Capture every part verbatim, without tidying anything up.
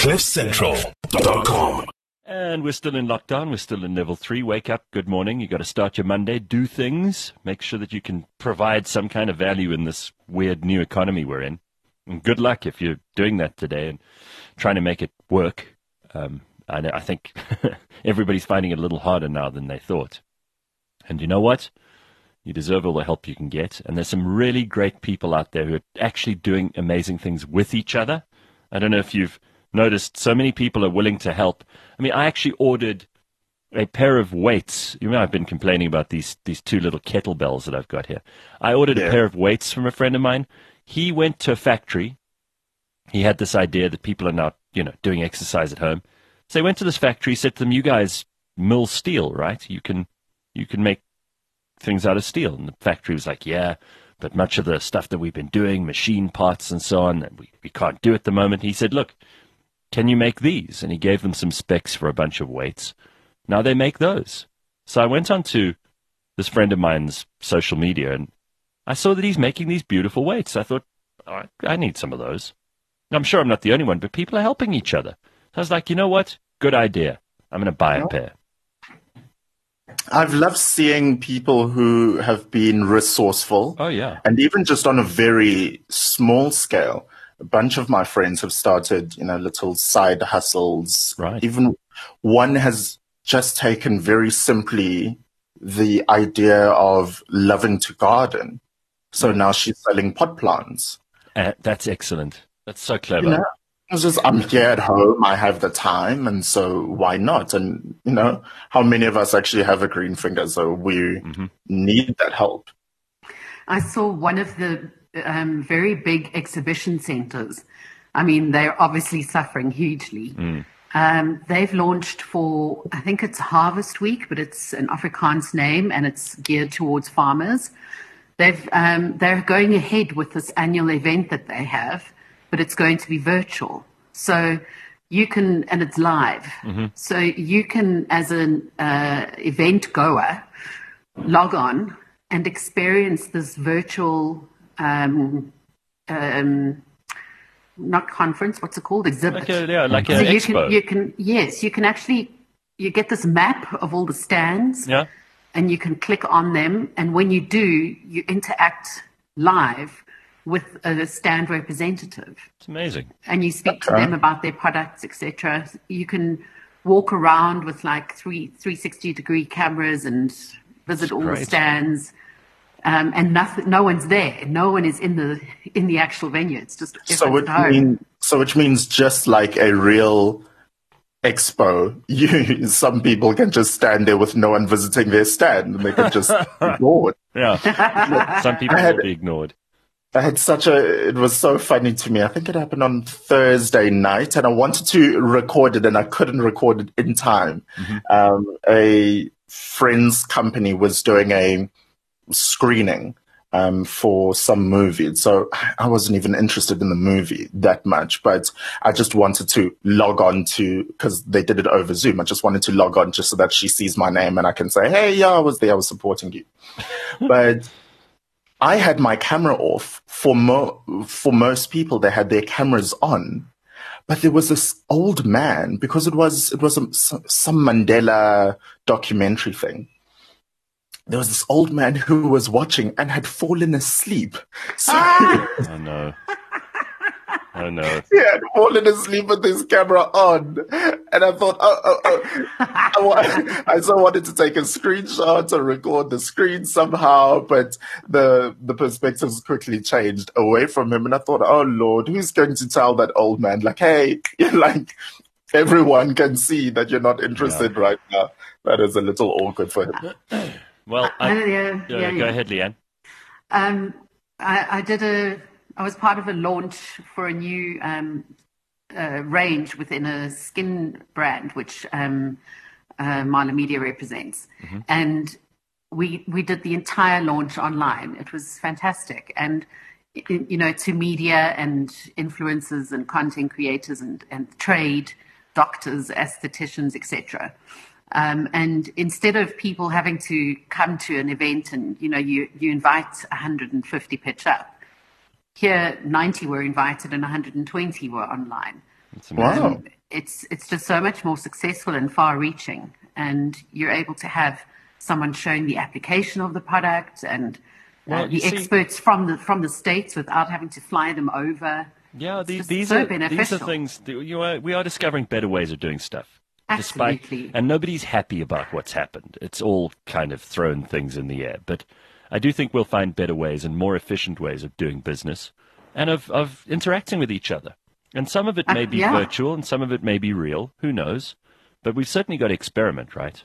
cliff central dot com. And we're still in lockdown. We're still in level three. Wake up. Good morning. You got to start your Monday. Do things. Make sure that you can provide some kind of value in this weird new economy we're in. And good luck if you're doing that today and trying to make it work. Um, I, I think everybody's finding it a little harder now than they thought. And you know what? You deserve all the help you can get. And there's some really great people out there who are actually doing amazing things with each other. I don't know if you've noticed, so many people are willing to help. I mean, I actually ordered a pair of weights. You know, I've been complaining about these these two little kettlebells that I've got here. I ordered yeah. a pair of weights from a friend of mine. He went to a factory. He had this idea that people are now, you know, doing exercise at home. So he went to this factory, said to them, you guys mill steel, right? You can you can make things out of steel. And the factory was like, yeah, but much of the stuff that we've been doing, machine parts and so on, we, we can't do at the moment. He said, look, can you make these? And he gave them some specs for a bunch of weights. Now they make those. So I went on to this friend of mine's social media, and I saw that he's making these beautiful weights. I thought, oh, I need some of those. I'm sure I'm not the only one, but people are helping each other. So I was like, you know what? Good idea. I'm going to buy a pair. I've loved seeing people who have been resourceful. Oh, yeah. And even just on a very small scale, a bunch of my friends have started, you know, little side hustles. Right. Even one has just taken very simply the idea of loving to garden. So now she's selling pot plants. Uh, that's excellent. That's so clever. You know, it's just, I'm here at home, I have the time, and so why not? And, you know, how many of us actually have a green finger, so we mm-hmm. need that help. I saw one of the um, very big exhibition centers. I mean, they're obviously suffering hugely. Mm. Um, they've launched for, I think it's Harvest Week, but it's an Afrikaans name, and it's geared towards farmers. They've, um, they're going ahead with this annual event that they have, but it's going to be virtual. So you can, and it's live. Mm-hmm. So you can, as an uh, event goer, log on and experience this virtual, um, um, not conference, what's it called? Exhibit. Like a, yeah, like an so you expo. Can, you can, yes, you can actually, you get this map of all the stands. Yeah. And you can click on them. And when you do, you interact live with a stand representative. It's amazing. And you speak okay. to them about their products, et cetera. You can walk around with like three three sixty degree cameras and visit That's all great. the stands. Um, and nothing, no one's there. No one is in the in the actual venue. It's just so which mean, so which means just like a real expo, you some people can just stand there with no one visiting their stand, and they can just ignore it. Yeah, some people had, will be ignored. I had such a, it was so funny to me. I think it happened on Thursday night, and I wanted to record it, and I couldn't record it in time. Mm-hmm. Um, a friend's company was doing a screening um, for some movie. So I wasn't even interested in the movie that much, but I just wanted to log on to, because they did it over Zoom. I just wanted to log on just so that she sees my name and I can say, hey, yeah, I was there, I was supporting you. But I had my camera off. For mo- for most people, they had their cameras on. But there was this old man, because it was it was a, some Mandela documentary thing. There was this old man who was watching and had fallen asleep. So oh no! Oh no! He had fallen asleep with his camera on, and I thought, oh, oh, oh. I, wa- I so wanted to take a screenshot or record the screen somehow, but the the perspectives quickly changed away from him, and I thought, oh Lord, who's going to tell that old man, like, hey, like everyone can see that you're not interested yeah. right now? That is a little awkward for him. Well, I, uh, yeah, yeah, yeah, go yeah. ahead, Leanne. Um, I, I did a. I was part of a launch for a new um, uh, range within a skin brand, which um, uh, Marla Media represents, mm-hmm. and we we did the entire launch online. It was fantastic, and you know, to media and influencers and content creators and, and trade, doctors, estheticians, et cetera. Um, and instead of people having to come to an event and, you know, you, you invite one hundred fifty pitch up, here ninety were invited and one hundred twenty were online. Wow. Um, it's it's just so much more successful and far-reaching, and you're able to have someone showing the application of the product and uh, Well, the you see- experts from the from the States without having to fly them over. Yeah, It's these, just these so are these beneficial. are things that you are, we are discovering better ways of doing stuff. Despite, Absolutely. and nobody's happy about what's happened. It's all kind of thrown things in the air. But I do think we'll find better ways and more efficient ways of doing business and of, of interacting with each other. And some of it may Uh, be yeah. virtual and some of it may be real. Who knows? But we've certainly got to experiment, right?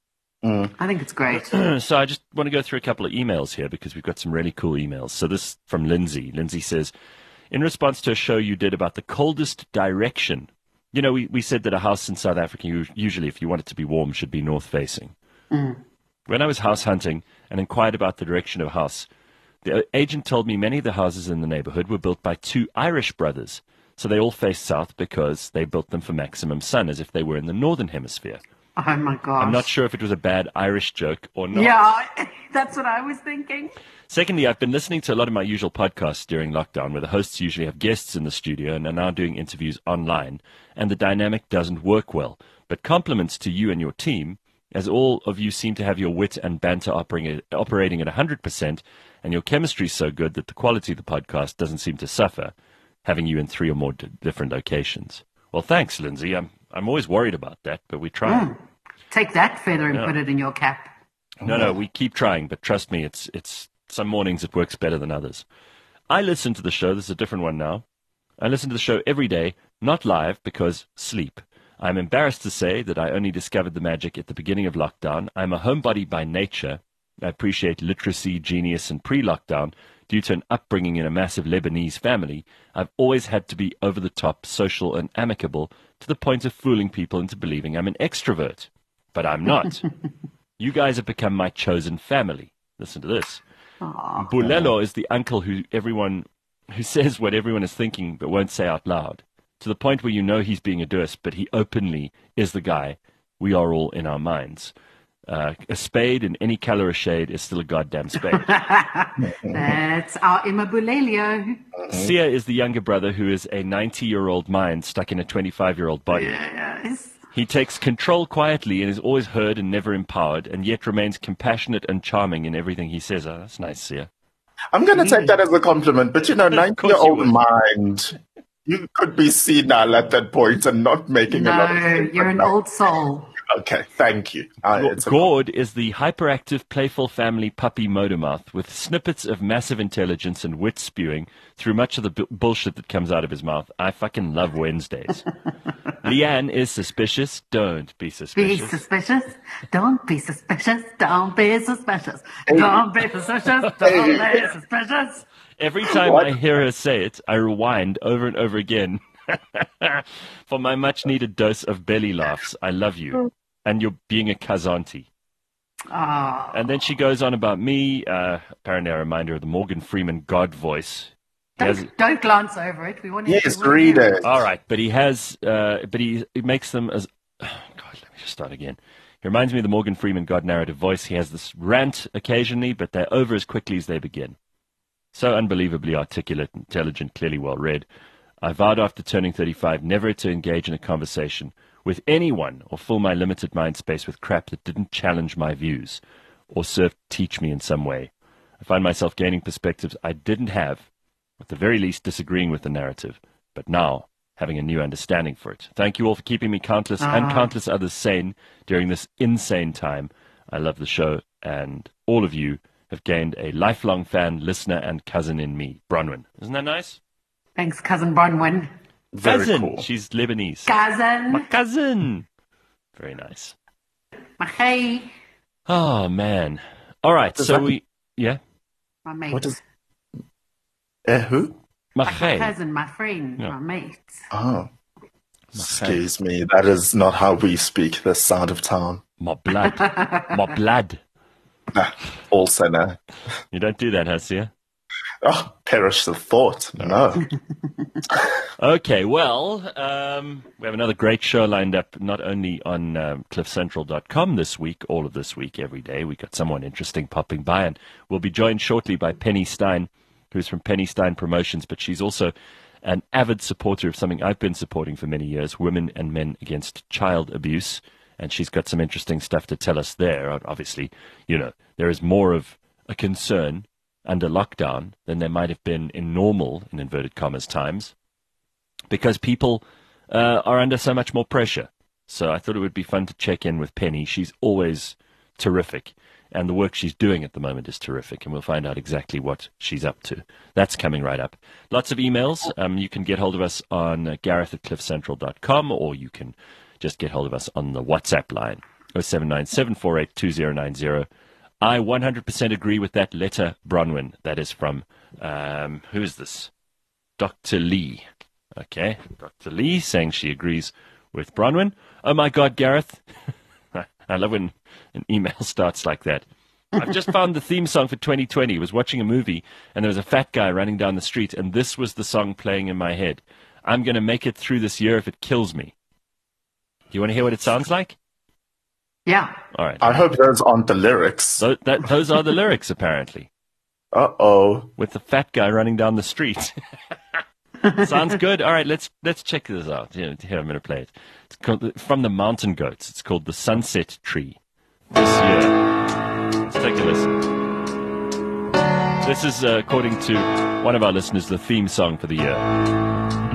I think it's great. So I just want to go through a couple of emails here because we've got some really cool emails. So this from Lindsay. Lindsay says, in response to a show you did about the coldest direction, you know, we, we said that a house in South Africa, u- usually if you want it to be warm, should be north facing. When I was house hunting and inquired about the direction of a house, the agent told me many of the houses in the neighborhood were built by two Irish brothers. So they all faced south because they built them for maximum sun, as if they were in the northern hemisphere. Oh my gosh. I'm not sure if it was a bad Irish joke or not. Yeah, that's what I was thinking. Secondly, I've been listening to a lot of my usual podcasts during lockdown where the hosts usually have guests in the studio and are now doing interviews online, and the dynamic doesn't work well. But compliments to you and your team, as all of you seem to have your wit and banter operating at, operating at one hundred percent, and your chemistry is so good that the quality of the podcast doesn't seem to suffer, having you in three or more d- different locations. Well, thanks, Lindsay. I'm, I'm always worried about that, but we try. Take that feather and Yeah. put it in your cap. No, no, we keep trying, but trust me, it's it's some mornings it works better than others. I listen to the show. This is a different one now. I listen to the show every day, not live because sleep. I'm embarrassed to say that I only discovered the magic at the beginning of lockdown. I'm a homebody by nature. I appreciate literacy, genius, and pre-lockdown. Due to an upbringing in a massive Lebanese family, I've always had to be over the top, social, and amicable to the point of fooling people into believing I'm an extrovert. But I'm not. You guys have become my chosen family. Listen to this. Bulelo is the uncle who everyone who says what everyone is thinking but won't say out loud. To the point where you know he's being a dus, but he openly is the guy we are all in our minds. Uh, a spade in any color of shade is still a goddamn spade. That's our Imabulelio. Sia is the younger brother who is a ninety-year-old mind stuck in a twenty-five-year-old body. Yes. He takes control quietly and is always heard and never empowered, and yet remains compassionate and charming in everything he says. Oh, that's nice, Sia. I'm going to take that as a compliment, but you know, Of course you ninety-year-old would. mind, you could be senile at that point and not making a lot of No, sense. you're an old soul. Okay, thank you. Uh, it's a- Gord is the hyperactive, playful family puppy Motormouth with snippets of massive intelligence and wit spewing through much of the bu- bullshit that comes out of his mouth. I fucking love Wednesdays. Leanne is suspicious. Don't be Be suspicious. suspicious. Don't be suspicious. Don't be suspicious. Don't be suspicious. Don't be suspicious. Every time What? I hear her say it, I rewind over and over again for my much-needed dose of belly laughs. I love you. And you're being a Kazanti. Oh, And then she goes on about me, uh, apparently a reminder of the Morgan Freeman God voice. He has- don't, don't glance over it. We want to Yes, we wanna read hear it. all right, but he has, uh, but he, he makes them as, God, let me just start again. He reminds me of the Morgan Freeman God narrative voice. He has this rant occasionally, but they're over as quickly as they begin. So unbelievably articulate, intelligent, clearly well read. I vowed after turning thirty-five never to engage in a conversation with anyone or fill my limited mind space with crap that didn't challenge my views or serve to teach me in some way. I find myself gaining perspectives I didn't have, at the very least disagreeing with the narrative, but now having a new understanding for it. Thank you all for keeping me countless and countless others sane during this insane time. I love the show, and all of you have gained a lifelong fan, listener, and cousin in me. Bronwyn. Isn't that nice? Thanks, Cousin Bronwyn. Very cousin. cool. She's Lebanese. Cousin. My cousin. Very nice. My hey. Oh, man. All right, does so that we... Yeah? My mate. What is... Uh, who? my Maché. cousin, my friend, Yeah. my mate. Oh, excuse me. That is not how we speak this side of town. My blood. My blood. Nah, also, no. You don't do that, Hasia. Oh, perish the thought. No. Okay, well, um, we have another great show lined up, not only on um, cliff central dot com this week, all of this week, every day. We've got someone interesting popping by, and we'll be joined shortly by Penny Stein, who's from Penny Stein Promotions, but she's also an avid supporter of something I've been supporting for many years, Women and Men Against Child Abuse. And she's got some interesting stuff to tell us there. Obviously, you know, there is more of a concern under lockdown than there might have been in normal, in inverted commas, times, because people uh, are under so much more pressure. So I thought it would be fun to check in with Penny. She's always terrific, and the work she's doing at the moment is terrific, and we'll find out exactly what she's up to. That's coming right up. Lots of emails. Um, you can get hold of us on uh, gareth at cliff central dot com, or you can just get hold of us on the WhatsApp line, oh seven nine seven four eight two oh nine oh. I one hundred percent agree with that letter, Bronwyn. That is from, um, who is this? Doctor Lee. Okay, Doctor Lee saying she agrees with Bronwyn. Oh, my God, Gareth. I love when an email starts like that. I've just found the theme song for twenty twenty. I was watching a movie, and there was a fat guy running down the street, and this was the song playing in my head. I'm going to make it through this year if it kills me. Do you want to hear what it sounds like? Yeah. All right. I hope those aren't the lyrics. So that, those are the lyrics, apparently. Uh-oh. With the fat guy running down the street. Sounds good. All right, let's let's check this out. Here, here I'm going to play it. It's called, from the Mountain Goats. It's called The Sunset Tree. This year. Let's take a listen. This is, uh, according to one of our listeners, the theme song for the year.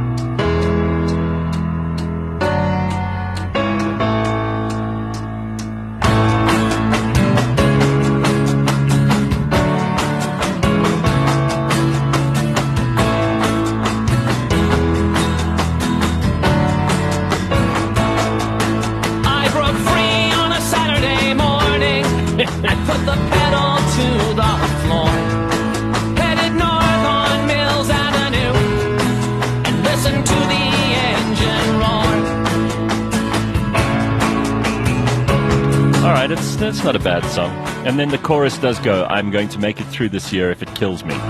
It's, that's not a bad song. And then the chorus does go, I'm going to make it through this year if it kills me.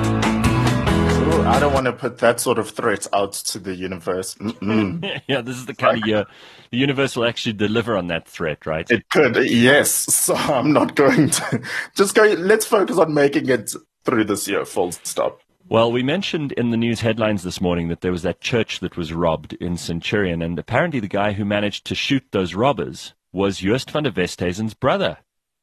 Ooh, I don't want to put that sort of threat out to the universe. Yeah, this is the kind of year the universe will actually deliver on that threat, right? It could, yes. So I'm not going to. Just go, let's focus on making it through this year, full stop. Well, we mentioned in the news headlines this morning that there was that church that was robbed in Centurion, and apparently the guy who managed to shoot those robbers was Joost van der Westhuizen's brother.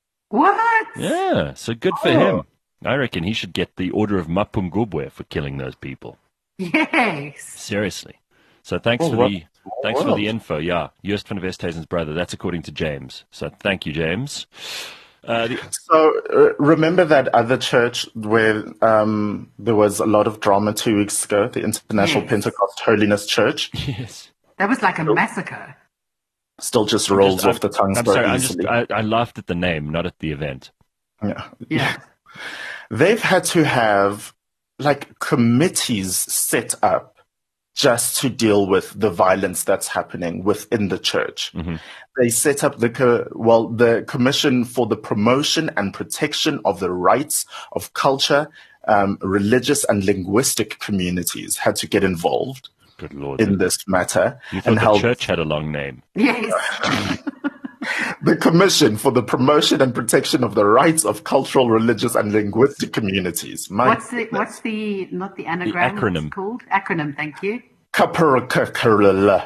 What? Yeah, so good for oh. him. I reckon he should get the Order of Mapungubwe for killing those people. Yes. Seriously. So thanks oh, for what? the thanks for the info. Yeah, Joost van der Westhuizen's brother. That's according to James. So thank you, James. Uh, the... So uh, remember that other church where um, there was a lot of drama two weeks ago, the International yes. Pentecost Holiness Church? Yes. That was like a massacre. Still just rolls I'm off the tongue I'm so sorry, I, easily. just, I, I laughed at the name, not at the event. Yeah. Yeah. They've had to have like committees set up just to deal with the violence that's happening within the church. Mm-hmm. They set up the co- well the Commission for the Promotion and Protection of the Rights of Culture, um, Religious and Linguistic Communities had to get involved. Good Lord. In this matter. You thought and the help church had a long name. Yes. The Commission for the Promotion and Protection of the Rights of Cultural, Religious and Linguistic Communities. My what's the what's the not the anagram? The acronym. What's it called? Acronym, thank you. Kaparakarala.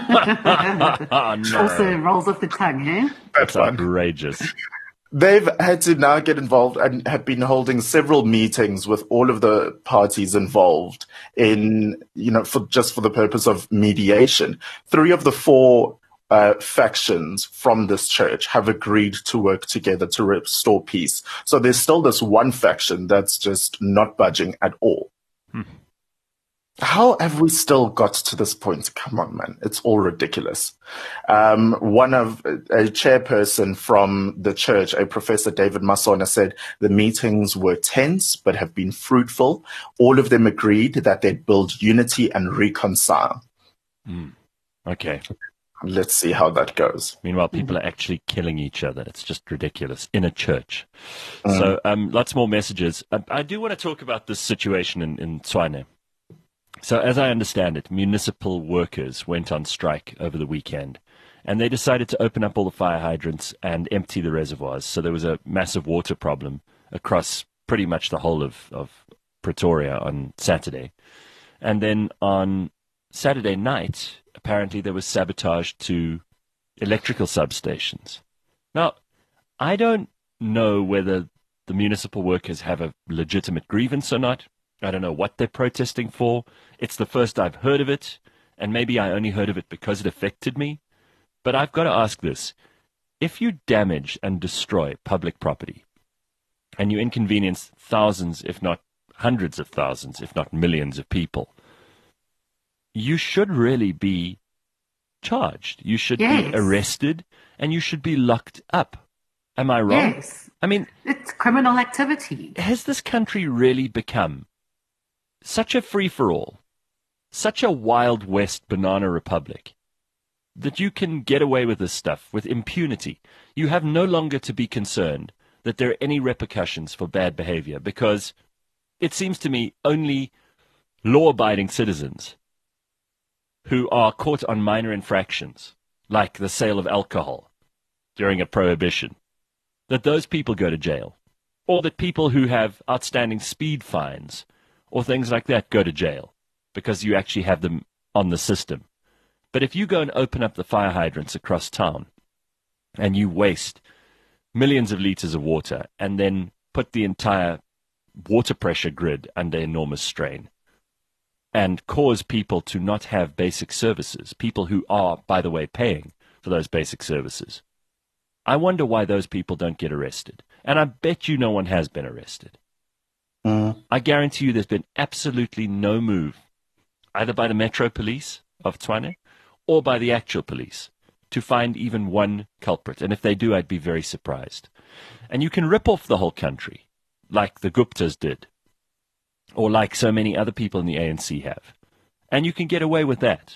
Oh, no. Also rolls off the tongue, eh? That's outrageous. They've had to now get involved and have been holding several meetings with all of the parties involved in, you know, for just for the purpose of mediation. Three of the four uh, factions from this church have agreed to work together to restore peace. So there's still this one faction that's just not budging at all. Hmm. How have we still got to this point? Come on, man. It's all ridiculous. Um, one of a chairperson from the church, a Professor David Masona, said the meetings were tense but have been fruitful. All of them agreed that they'd build unity and reconcile. Mm. Okay. Let's see how that goes. Meanwhile, people are actually killing each other. It's just ridiculous in a church. Mm. So um, lots more messages. I, I do want to talk about this situation in, in Tshwane. So as I understand it, municipal workers went on strike over the weekend, and they decided to open up all the fire hydrants and empty the reservoirs. So there was a massive water problem across pretty much the whole of, of Pretoria on Saturday. And then on Saturday night, apparently there was sabotage to electrical substations. Now, I don't know whether the municipal workers have a legitimate grievance or not. I don't know what they're protesting for. It's the first I've heard of it, and maybe I only heard of it because it affected me. But I've got to ask this. If you damage and destroy public property, and you inconvenience thousands, if not hundreds of thousands, if not millions of people, you should really be charged. You should Yes. be arrested, and you should be locked up. Am I wrong? Yes. I mean, It's criminal activity. has this country really become such a free-for-all, such a Wild West banana republic, that you can get away with this stuff with impunity? You have no longer to be concerned that there are any repercussions for bad behavior, because it seems to me only law-abiding citizens who are caught on minor infractions, like the sale of alcohol during a prohibition, that those people go to jail, or that people who have outstanding speed fines or things like that go to jail because you actually have them on the system. But if you go and open up the fire hydrants across town and you waste millions of liters of water and then put the entire water pressure grid under enormous strain and cause people to not have basic services, people who are, by the way, paying for those basic services, I wonder why those people don't get arrested. And I bet you no one has been arrested. Mm. I guarantee you there's been absolutely no move, either by the Metro Police of Tshwane or by the actual police, to find even one culprit. And if they do, I'd be very surprised. And you can rip off the whole country, like the Guptas did, or like so many other people in the A N C have. And you can get away with that.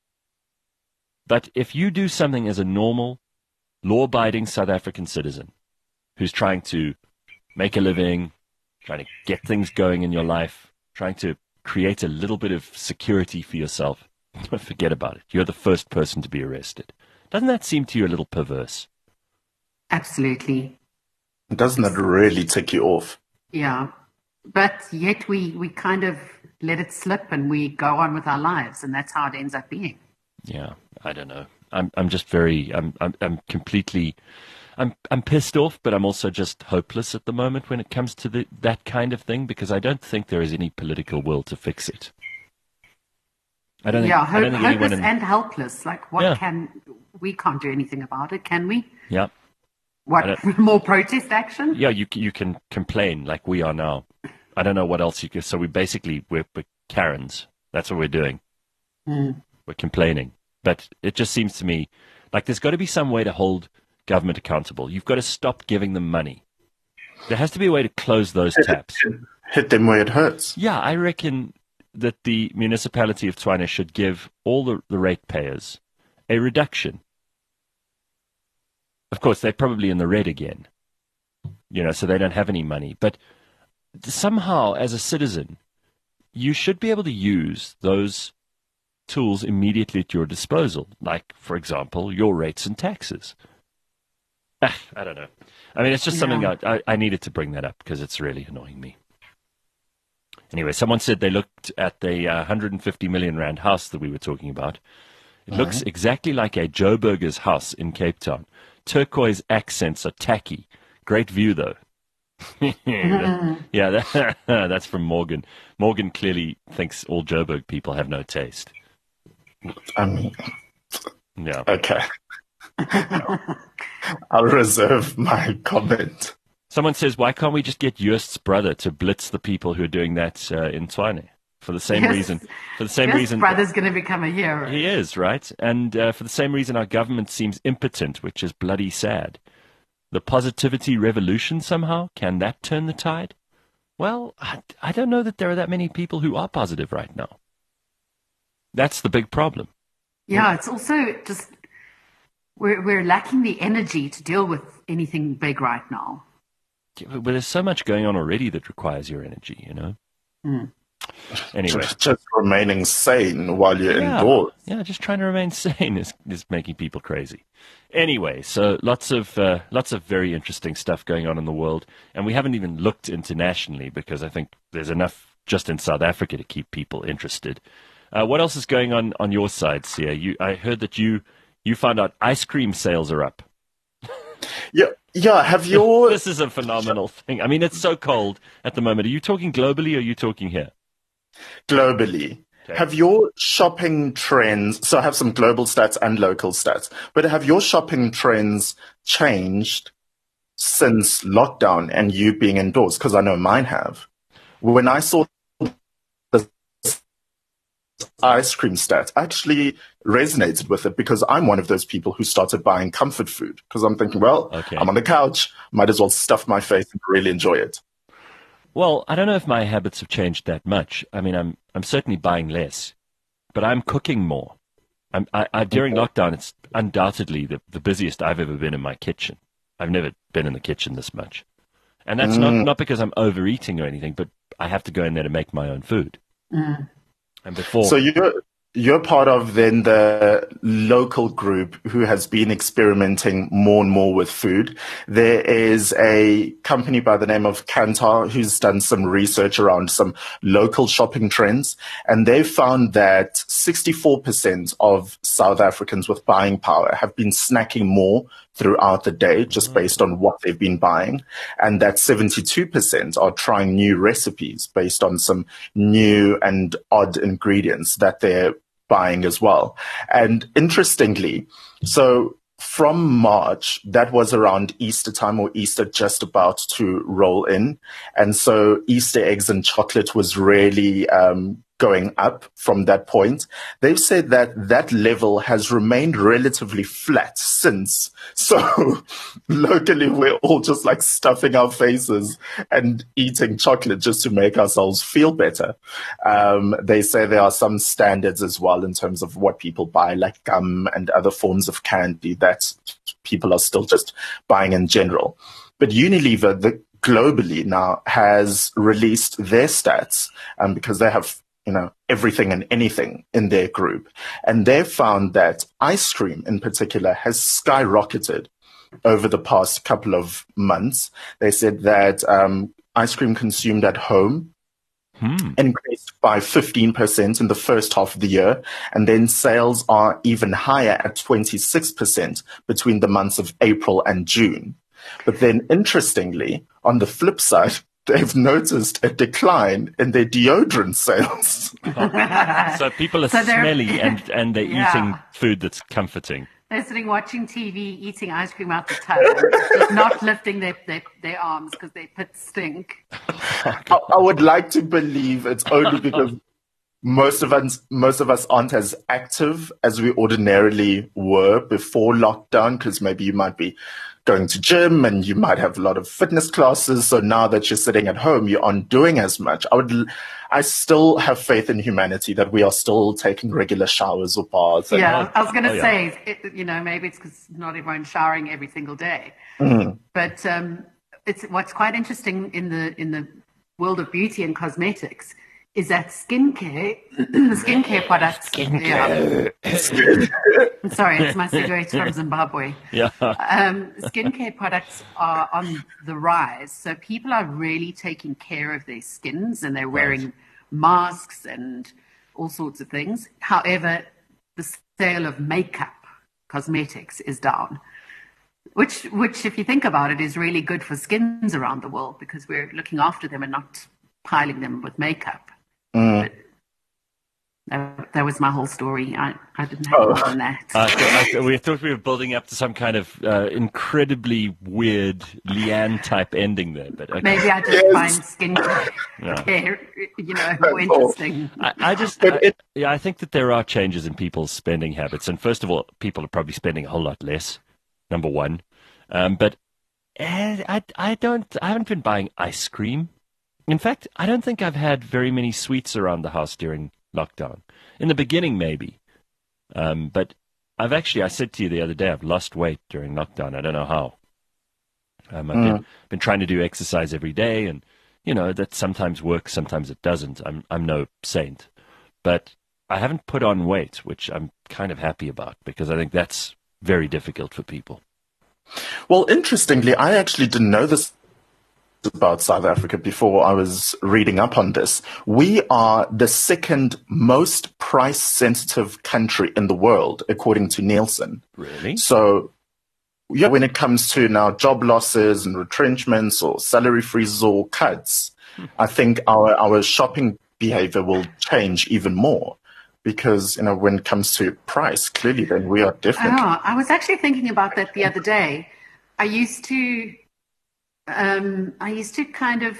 But if you do something as a normal, law-abiding South African citizen who's trying to make a living, trying to get things going in your life, trying to create a little bit of security for yourself, forget about it. You're the first person to be arrested. Doesn't that seem to you a little perverse? Absolutely. Doesn't that really tick you off? Yeah. But yet we, we kind of let it slip and we go on with our lives, and that's how it ends up being. Yeah, I don't know. I'm I'm just very I'm I'm I'm completely I'm I'm pissed off, but I'm also just hopeless at the moment when it comes to the, that kind of thing, because I don't think there is any political will to fix it. I don't think, yeah, I hope, don't think anyone hopeless in, and helpless. Like, what Yeah. can, we can't do anything about it, can we? yeah. What, more protest action? Yeah, you you can complain like we are now. I don't know what else you can. So we basically we're, we're Karens. That's what we're doing. Mm. We're complaining, but it just seems to me like there's got to be some way to hold government accountable. You've got to stop giving them money. There has to be a way to close those taps. Hit them where it hurts. Yeah, I reckon that the municipality of Tshwane should give all the, the ratepayers a reduction. Of course, they're probably in the red again, you know, so they don't have any money. But somehow, as a citizen, you should be able to use those tools immediately at your disposal, like, for example, your rates and taxes. Ah, I don't know. I mean, it's just something Yeah. I, I, I needed to bring that up because it's really annoying me. Anyway, someone said they looked at the uh, one hundred fifty million rand house that we were talking about. It All looks right. exactly like a Joe Burger's house in Cape Town. Turquoise accents are tacky. Great view, though. yeah, that, that's from Morgan. Morgan clearly thinks all Joburg people have no taste. I mean, Yeah. okay. I'll reserve my comment. Someone says, why can't we just get Joost's brother to blitz the people who are doing that uh, in Tshwane? For the same Yes. reason. For the same Yes, reason. brother's going to become a hero. He is, right? And uh, for the same reason our government seems impotent, which is bloody sad. The positivity revolution somehow, can that turn the tide? Well, I, I don't know that there are that many people who are positive right now. That's the big problem. Yeah, it's also just, we're, we're lacking the energy to deal with anything big right now. But there's so much going on already that requires your energy, you know? Mm. Anyway. Just, just remaining sane while you're Yeah, indoors. yeah, just trying to remain sane is, is making people crazy. Anyway, so lots of uh, lots of very interesting stuff going on in the world, and we haven't even looked internationally because I think there's enough just in South Africa to keep people interested. Uh, what else is going on on your side, Sia? You, I heard that you you found out ice cream sales are up. Yeah, yeah. Have your This is a phenomenal thing. I mean, it's so cold at the moment. Are you talking globally or are you talking here? globally, Okay. have your shopping trends, so I have some global stats and local stats, but have your shopping trends changed since lockdown and you being indoors? Because I know mine have. When I saw the ice cream stat, I actually resonated with it because I'm one of those people who started buying comfort food because I'm thinking, well, Okay. I'm on the couch, might as well stuff my face and really enjoy it. Well, I don't know if my habits have changed that much. I mean, I'm I'm certainly buying less, but I'm cooking more. I'm, I, I during lockdown, it's undoubtedly the, the busiest I've ever been in my kitchen. I've never been in the kitchen this much, and that's not not because I'm overeating or anything, but I have to go in there to make my own food. Mm. And before, So you're you're part of then the local group who has been experimenting more and more with food. There is a company by the name of Kantar who's done some research around some local shopping trends, and they found that sixty-four percent of South Africans with buying power have been snacking more throughout the day just based on what they've been buying, and that seventy-two percent are trying new recipes based on some new and odd ingredients that they're buying as well. And interestingly, so from March, that was around Easter time or Easter just about to roll in. And so Easter eggs and chocolate was really um, going up from that point. They've said that that level has remained relatively flat since. So locally, we're all just like stuffing our faces and eating chocolate just to make ourselves feel better. Um, they say there are some standards as well in terms of what people buy, like gum and other forms of candy that people are still just buying in general. But Unilever, the globally now has released their stats um, because they have you know, everything and anything in their group. And they found that ice cream in particular has skyrocketed over the past couple of months. They said that um, ice cream consumed at home hmm. increased by fifteen percent in the first half of the year. And then sales are even higher at twenty-six percent between the months of April and June. But then interestingly, on the flip side, they've noticed a decline in their deodorant sales. So people are so smelly and, and they're yeah. eating food that's comforting. They're sitting watching T V, eating ice cream out the tub, just not lifting their, their, their arms because their pits stink. I, I would like to believe it's only because most of us most of us aren't as active as we ordinarily were before lockdown, because maybe you might be going to gym and you might have a lot of fitness classes. So now that you're sitting at home, you aren't doing as much. I would, I still have faith in humanity that we are still taking regular showers or baths. And, yeah, I was going to oh, say, yeah. it, you know, maybe it's because not everyone's showering every single day. Mm-hmm. But um, it's what's quite interesting in the in the world of beauty and cosmetics is that skincare, skincare products. Skincare. Yeah. I'm sorry, it's my cigarettes from Zimbabwe. Yeah. Um, skincare products are on the rise. So people are really taking care of their skins and they're wearing right. masks and all sorts of things. However, the sale of makeup, cosmetics is down. Which, which, if you think about it, is really good for skins around the world because we're looking after them and not piling them with makeup. Mm. That, that was my whole story. I, I didn't have oh. more than that. Uh, so, uh, we thought we were building up to some kind of uh, incredibly weird Leanne type ending there, but okay. Maybe I just yes. find skincare, yeah. you know, more interesting. I, I just, I, yeah, I think that there are changes in people's spending habits, and first of all, people are probably spending a whole lot less. Number one, um, but uh, I, I don't, I haven't been buying ice cream. In fact, I don't think I've had very many sweets around the house during lockdown. In the beginning, maybe. Um, but I've actually, I said to you the other day, I've lost weight during lockdown. I don't know how. Um, I've mm. been, been trying to do exercise every day, and, you know, that sometimes works, sometimes it doesn't. I'm, I'm no saint. But I haven't put on weight, which I'm kind of happy about, because I think that's very difficult for people. Well, interestingly, I actually didn't know this about South Africa before I was reading up on this. We are the second most price-sensitive country in the world, according to Nielsen. Really? So, yeah, when it comes to now job losses and retrenchments or salary freezes or cuts, hmm. I think our, our shopping behavior will change even more. Because, you know, when it comes to price, clearly then we are different. Oh, I was actually thinking about that the other day. I used to, um, I used to kind of,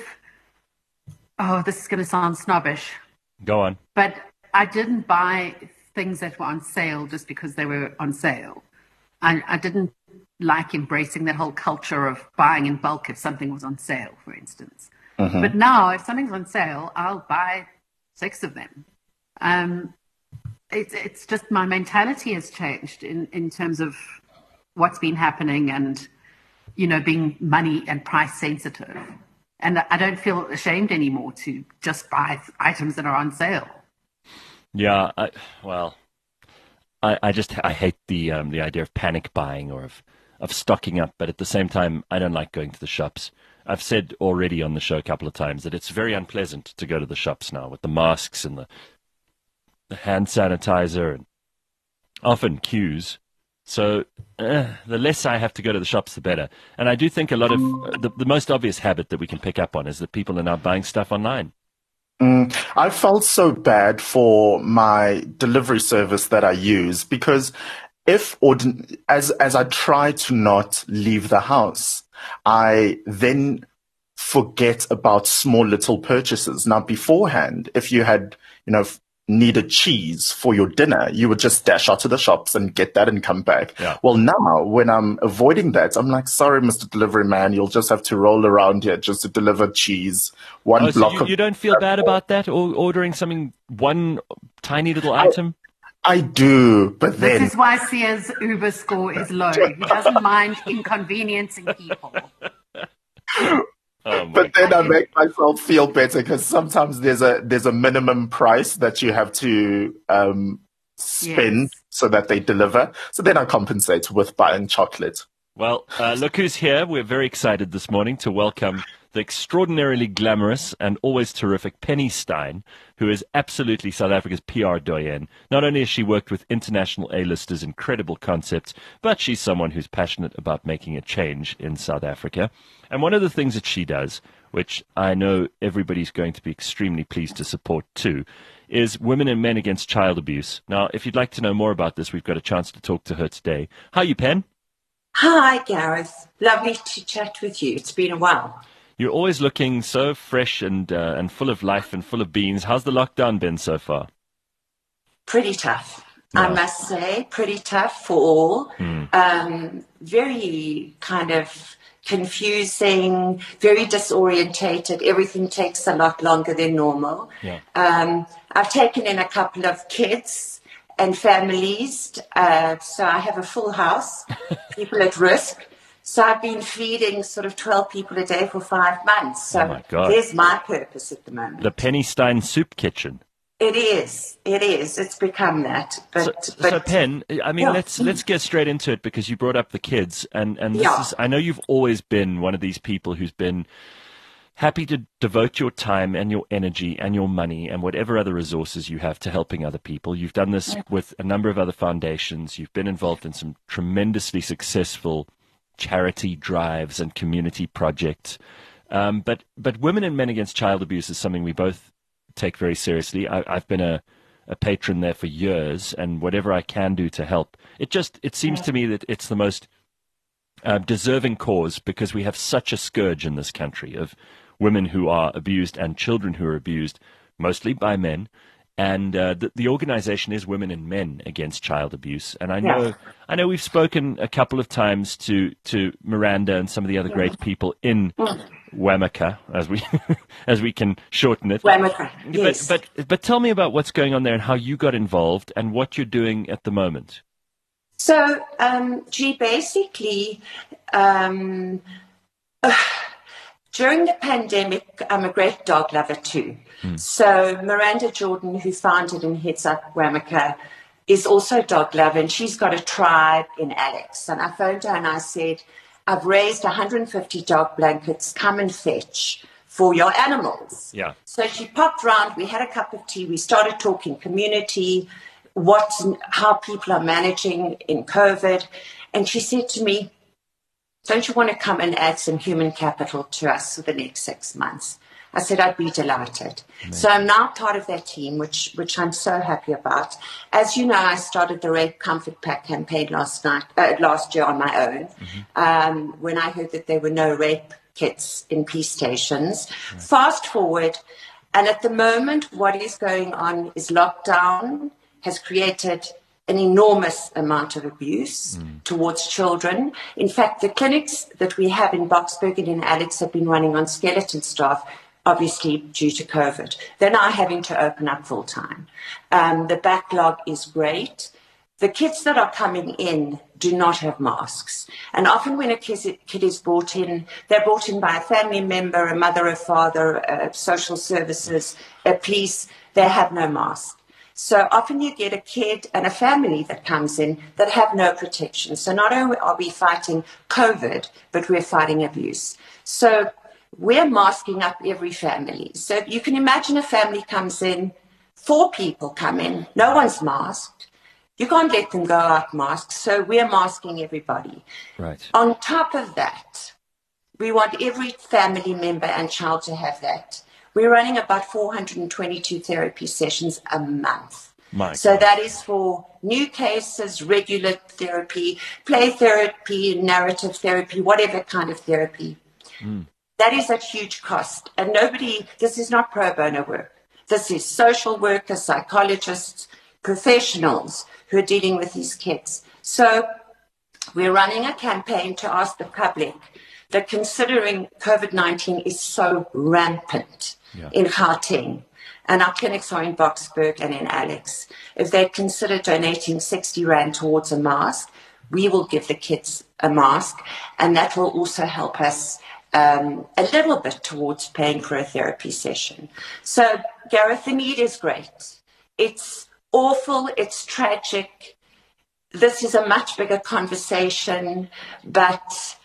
oh, this is going to sound snobbish. Go on. But I didn't buy things that were on sale just because they were on sale. I, I didn't like embracing that whole culture of buying in bulk if something was on sale, for instance. Mm-hmm. But now, if something's on sale, I'll buy six of them. Um, It's it's just my mentality has changed in, in terms of what's been happening and, you know, being money and price sensitive. And I don't feel ashamed anymore to just buy items that are on sale. Yeah, I, well, I, I just I hate the um, the idea of panic buying or of, of stocking up. But at the same time, I don't like going to the shops. I've said already on the show a couple of times that it's very unpleasant to go to the shops now with the masks and the the hand sanitizer and often queues. So uh, the less I have to go to the shops, the better. And I do think a lot of uh, the, the most obvious habit that we can pick up on is that people are now buying stuff online. Mm, I felt so bad for my delivery service that I use because if ordin- as as I try to not leave the house, I then forget about small little purchases. Now beforehand, if you had, you know, needed cheese for your dinner, you would just dash out to the shops and get that and come back. Yeah. Well, now when I'm avoiding that, I'm like, sorry, Mister Delivery Man, you'll just have to roll around here just to deliver cheese. One oh, block so you, of. You don't feel bad about that, or ordering something, one tiny little item? I, I do, but then. This is why Sia's Uber score is low. He doesn't mind inconveniencing people. Oh but then God. I make myself feel better because sometimes there's a there's a minimum price that you have to um, spend yes. so that they deliver. So then I compensate with buying chocolate. Well, uh, look who's here. We're very excited this morning to welcome the extraordinarily glamorous and always terrific Penny Stein, who is absolutely South Africa's P R doyenne. Not only has she worked with international A-listers, incredible concepts, but she's someone who's passionate about making a change in South Africa. And one of the things that she does, which I know everybody's going to be extremely pleased to support too, is Women and Men Against Child Abuse. Now, if you'd like to know more about this, we've got a chance to talk to her today. Hi, you Pen. Hi, Gareth. Lovely to chat with you. It's been a while. You're always looking so fresh and uh, and full of life and full of beans. How's the lockdown been so far? Pretty tough, yeah. I must say. Pretty tough for all. Mm. Um, very kind of confusing, very disorientated. Everything takes a lot longer than normal. Yeah. Um, I've taken in a couple of kids and families, uh, so I have a full house, people at risk. So I've been feeding sort of twelve people a day for five months. So oh my God. There's my purpose at the moment. The Penny Stein Soup Kitchen. It is. It is. It's become that. But, so, but, so Pen, I mean, yeah. let's let's get straight into it because you brought up the kids, and and this yeah. is. I know you've always been one of these people who's been happy to devote your time and your energy and your money and whatever other resources you have to helping other people. You've done this with a number of other foundations. You've been involved in some tremendously successful charity drives and community projects. Um, but but Women and Men Against Child Abuse is something we both take very seriously. I, I've been a, a patron there for years, and whatever I can do to help. It just it seems to me that it's the most uh, deserving cause because we have such a scourge in this country of women who are abused and children who are abused, mostly by men. And uh, the, the organization is Women and Men Against Child Abuse. And I know yeah. I know we've spoken a couple of times to, to Miranda and some of the other great people in WAMACA, as we as we can shorten it. WAMACA, yes. But, but, but tell me about what's going on there and how you got involved and what you're doing at the moment. So, um, gee, basically, um, uh, during the pandemic, I'm a great dog lover too. Hmm. So Miranda Jordan, who founded and heads up WAMACA, is also a dog lover, and she's got a tribe in Alex. And I phoned her and I said, I've raised one hundred fifty dog blankets, come and fetch for your animals. Yeah. So she popped round, we had a cup of tea, we started talking community, what, how people are managing in COVID. And she said to me, don't you want to come and add some human capital to us for the next six months? I said, I'd be delighted. Amazing. So I'm now part of that team, which which I'm so happy about. As you know, I started the Rape Comfort Pack campaign last night, uh, last year on my own, mm-hmm. um, when I heard that there were no rape kits in police stations. Right. Fast forward, and at the moment, what is going on is lockdown has created an enormous amount of abuse mm. towards children. In fact, the clinics that we have in Boksburg and in Alex have been running on skeleton staff, obviously due to COVID. They're now having to open up full time. Um, the backlog is great. The kids that are coming in do not have masks. And often when a kid is brought in, they're brought in by a family member, a mother, a father, a social services, a police. They have no mask. So often you get a kid and a family that comes in that have no protection. So not only are we fighting COVID, but we're fighting abuse. So we're masking up every family. So you can imagine a family comes in, four people come in, no one's masked. You can't let them go out masked. So we're masking everybody. Right. On top of that, we want every family member and child to have that. We're running about four hundred twenty-two therapy sessions a month. My so God. That is for new cases, regular therapy, play therapy, narrative therapy, whatever kind of therapy. Mm. That is at huge cost. And nobody, this is not pro bono work. This is social workers, psychologists, professionals who are dealing with these kids. So we're running a campaign to ask the public that, considering COVID nineteen is so rampant yeah. in Gauteng, and our clinics are in Boksburg and in Alex, if they consider donating sixty rand towards a mask, we will give the kids a mask, and that will also help us um, a little bit towards paying for a therapy session. So, Gareth, the need is great. It's awful. It's tragic. This is a much bigger conversation, but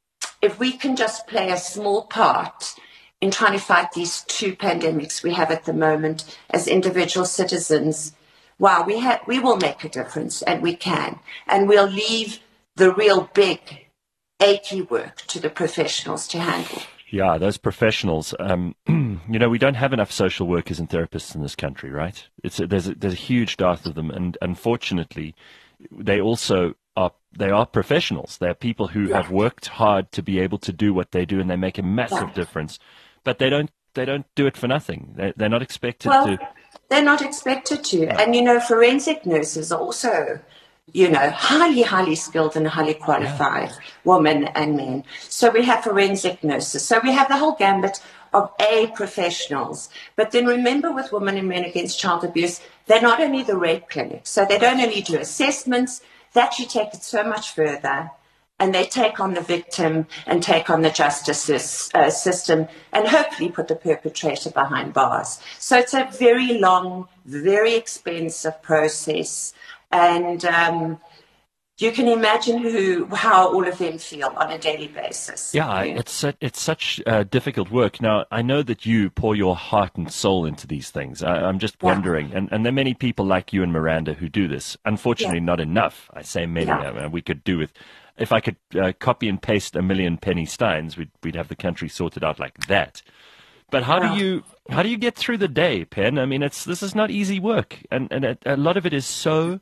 if we can just play a small part in trying to fight these two pandemics we have at the moment as individual citizens, wow, we ha- we will make a difference, and we can. And we'll leave the real big, achy work to the professionals to handle. Yeah, those professionals. Um, you know, we don't have enough social workers and therapists in this country, right? It's a, there's a, there's a huge dearth of them, and unfortunately, they also are they are professionals. They're people who yeah. have worked hard to be able to do what they do, and they make a massive yeah. difference. But they don't they don't do it for nothing. They, they're not expected well, to. They're not expected to. No. And, you know, forensic nurses are also, you know, highly, highly skilled and highly qualified yeah. women and men. So we have forensic nurses. So we have the whole gambit of A, professionals. But then remember, with Women and Men Against Child Abuse, they're not only the rape clinics. So they don't only do assessments, they actually take it so much further. And they take on the victim and take on the justice uh, system and hopefully put the perpetrator behind bars. So it's a very long, very expensive process. And um, you can imagine who, how all of them feel on a daily basis. Yeah, yeah. it's it's such uh, difficult work. Now, I know that you pour your heart and soul into these things. I, I'm just yeah. wondering, and, and there are many people like you and Miranda who do this. Unfortunately, yeah. not enough. I say many. Yeah. Uh, we could do with... If I could uh, copy and paste a million Penny Steins, we'd, we'd have the country sorted out like that. But how do you how do you get through the day, Pen? I mean, it's this is not easy work, and and a, a lot of it is so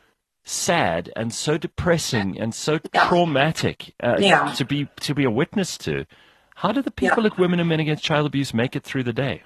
sad and so depressing and so yeah. traumatic uh, yeah. to be to be a witness to. How do the people yeah. at Women and Men Against Child Abuse make it through the day?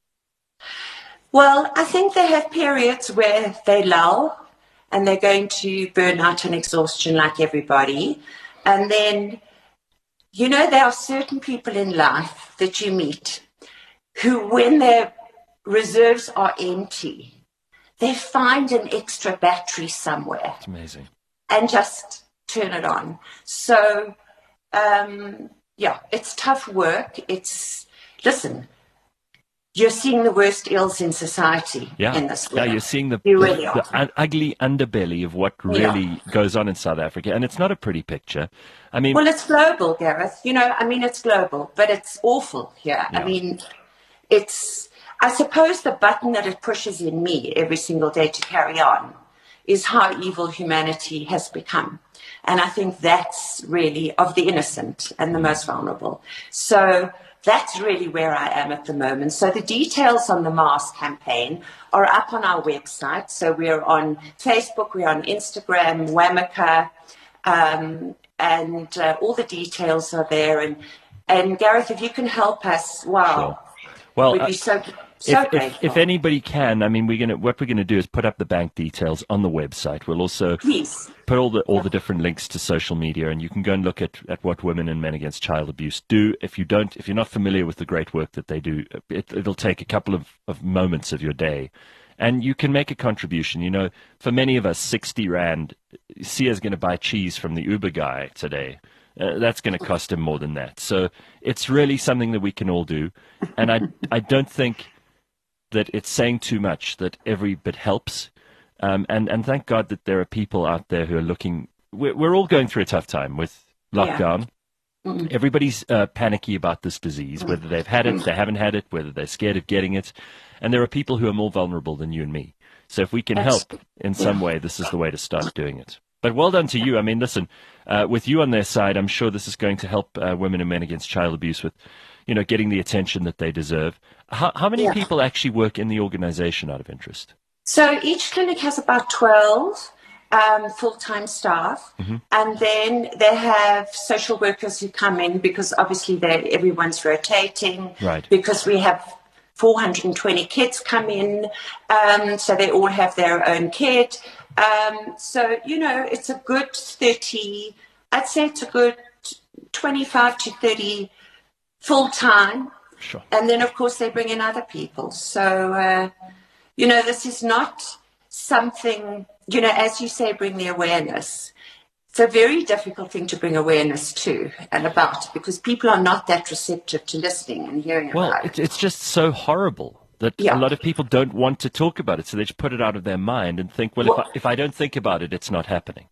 Well, I think they have periods where they lull. And they're going to burnout and exhaustion like everybody. And then, you know, there are certain people in life that you meet who, when their reserves are empty, they find an extra battery somewhere. It's amazing. And just turn it on. So, um, yeah, it's tough work. It's, listen, you're seeing the worst ills in society Yeah, in this yeah, world. you're seeing the, You the, really the are. un- ugly underbelly of what really Yeah. goes on in South Africa, and it's not a pretty picture. I mean, Well, it's global, Gareth. You know, I mean, it's global, but it's awful here. Yeah. I mean, it's, I suppose the button that it pushes in me every single day to carry on is how evil humanity has become. And I think that's really of the innocent and the most vulnerable. So that's really where I am at the moment. So the details on the mask campaign are up on our website. So we're on Facebook, we're on Instagram, Wamaka, um, and uh, all the details are there. And, and Gareth, if you can help us, wow, Sure. Well, we'd uh, be so, so if, if, grateful. if anybody can, I mean, we're gonna what we're gonna do is put up the bank details on the website. We'll also Please. put all the all the different links to social media, and you can go and look at, at what Women and Men Against Child Abuse do. If you don't, if you're not familiar with the great work that they do, it, it'll take a couple of, of moments of your day, and you can make a contribution. You know, for many of us, sixty rand, Sia's going to buy cheese from the Uber guy today. Uh, that's going to cost him more than that. So it's really something that we can all do, and I I don't think that it's saying too much that every bit helps. Um, and, and thank God that there are people out there who are looking. We're, we're all going through a tough time with lockdown. Yeah. Mm-hmm. Everybody's uh, panicky about this disease, whether they've had it, they haven't had it, whether they're scared of getting it. And there are people who are more vulnerable than you and me. So if we can That's, help in some way, this is the way to start doing it. But well done to you. I mean, listen, uh, with you on their side, I'm sure this is going to help uh, Women and Men Against Child Abuse with, you know, getting the attention that they deserve. How, how many Yeah. people actually work in the organization out of interest? So each clinic has about twelve um, full-time staff, Mm-hmm. and then they have social workers who come in because obviously they everyone's rotating. Right. Because we have four hundred twenty kids come in, um, so they all have their own kid. Um, so you know, it's a good thirty. I'd say it's a good twenty-five to thirty full-time. Sure. And then, of course, they bring in other people. So, uh, you know, this is not something, you know, as you say, bring the awareness. It's a very difficult thing to bring awareness to and about because people are not that receptive to listening and hearing Well, about it's, it. it's just so horrible that Yeah. a lot of people don't want to talk about it. So they just put it out of their mind and think, well, Well- if, I, if I don't think about it, it's not happening.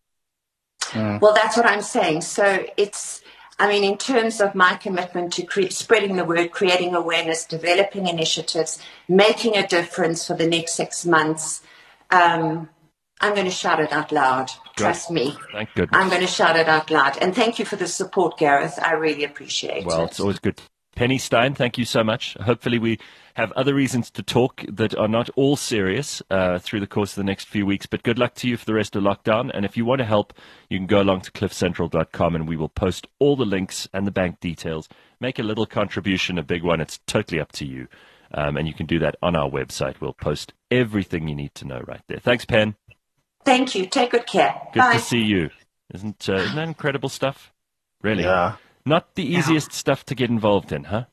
Well, that's what I'm saying. So it's, I mean, in terms of my commitment to cre- spreading the word, creating awareness, developing initiatives, making a difference for the next six months, um, I'm going to shout it out loud. Trust me. Thank goodness. I'm going to shout it out loud. And thank you for the support, Gareth. I really appreciate Well, it. it's always good. Penny Stein, thank you so much. Hopefully we have other reasons to talk that are not all serious uh, through the course of the next few weeks. But good luck to you for the rest of lockdown. And if you want to help, you can go along to cliff central dot com and we will post all the links and the bank details. Make a little contribution, a big one. It's totally up to you. Um, and you can do that on our website. We'll post everything you need to know right there. Thanks, Pen. Thank you. Take good care. Good Bye. to see you. Isn't, uh, isn't that incredible stuff? Really? Yeah. Not the easiest stuff to get involved in, huh?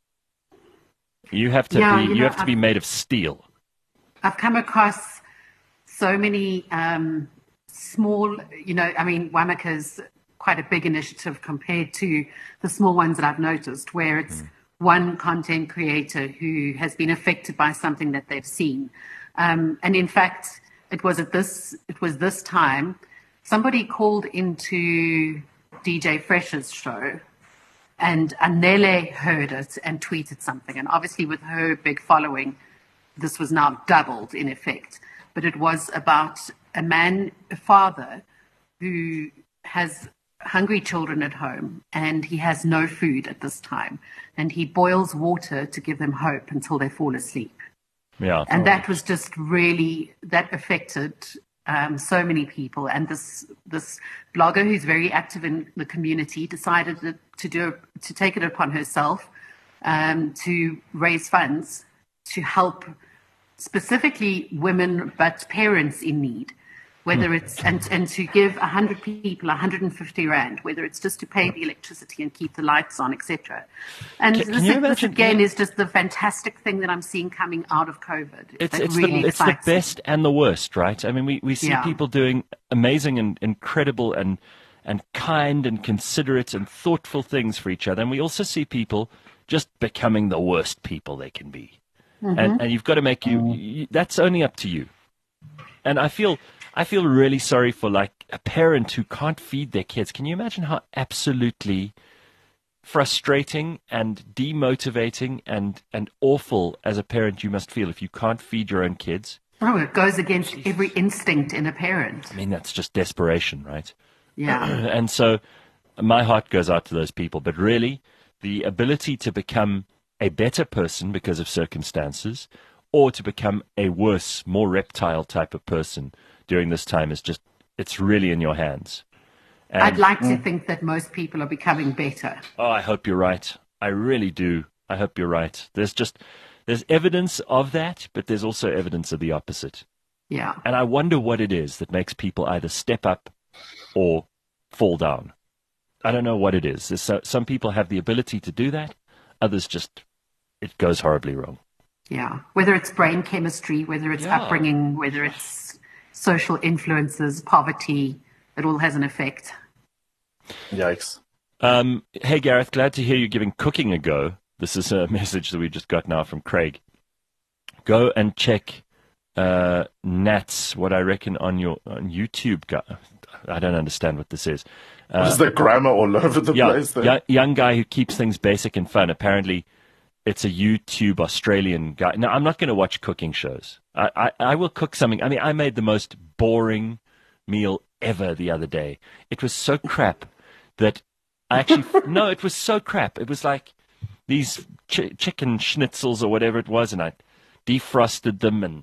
You have to Yeah, be you you know, have to be I've- made of steel. I've come across so many um, small, you know, I mean, Wamaka's quite a big initiative compared to the small ones that I've noticed, where it's Mm. one content creator who has been affected by something that they've seen. Um, and in fact, it was at this, it was this time, somebody called into D J Fresh's show, and Anele heard it and tweeted something. And obviously with her big following, this was now doubled in effect. But it was about a man, a father, who has hungry children at home and he has no food at this time. And he boils water to give them hope until they fall asleep. Yeah. And that was just really, that affected um, so many people. And this this blogger who's very active in the community decided to, to do to take it upon herself um, to raise funds to help specifically women, but parents in need. Whether it's and and to give a hundred people one hundred fifty rand, whether it's just to pay the electricity and keep the lights on, et cetera. And Can- can this, you this imagine- again is just the fantastic thing that I'm seeing coming out of COVID. It's that it's really the it's the excites me. best and the worst, right? I mean, we, we see Yeah. people doing amazing and incredible and and kind and considerate and thoughtful things for each other, and we also see people just becoming the worst people they can be. Mm-hmm. and and you've got to make you, you. That's only up to you. And I feel I feel really sorry for like a parent who can't feed their kids. Can you imagine how absolutely frustrating and demotivating and and awful as a parent you must feel if you can't feed your own kids? Oh, it goes against every instinct in a parent. I mean, that's just desperation, right? Yeah. And so my heart goes out to those people. But really, the ability to become a better person because of circumstances or to become a worse, more reptile type of person during this time is just, it's really in your hands. And, I'd like to think that most people are becoming better. oh, I hope you're right. I really do. I hope you're right. There's just, there's evidence of that, but there's also evidence of the opposite. Yeah. And I wonder what it is that makes people either step up or fall down. I don't know what it is. There's so, some people have the ability to do that. Others just, it goes horribly wrong. Yeah. Whether it's brain chemistry, whether it's Yeah. upbringing, whether it's social influences, poverty, it all has an effect. Yikes. Um, hey, Gareth, glad to hear you giving cooking a go. This is a message that we just got now from Craig. Go and check uh, Nats, what I reckon on your on YouTube. Go- I don't understand what this is. Uh, Is the grammar all over the yeah, place there? young, young guy who keeps things basic and fun. Apparently, it's a YouTube Australian guy. Now, I'm not going to watch cooking shows. I, I, I will cook something. I mean, I made the most boring meal ever the other day. It was so crap that I actually, no, it was so crap. It was like these ch- chicken schnitzels or whatever it was, and I defrosted them and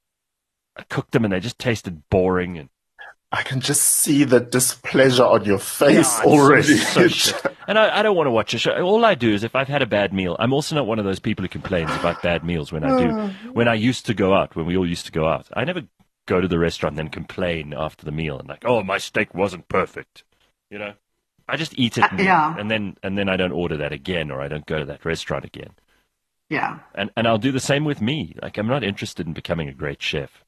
I cooked them, and they just tasted boring. And I can just see the displeasure on your face Yeah, it's already. so shit. And I, I don't want to watch a show. All I do is if I've had a bad meal, I'm also not one of those people who complains about bad meals when I do. When I used to go out, when we all used to go out, I never go to the restaurant and then complain after the meal and like, oh, my steak wasn't perfect. You know, I just eat it, and, Uh, yeah. and then and then I don't order that again, or I don't go to that restaurant again. Yeah. And and I'll do the same with me. Like, I'm not interested in becoming a great chef.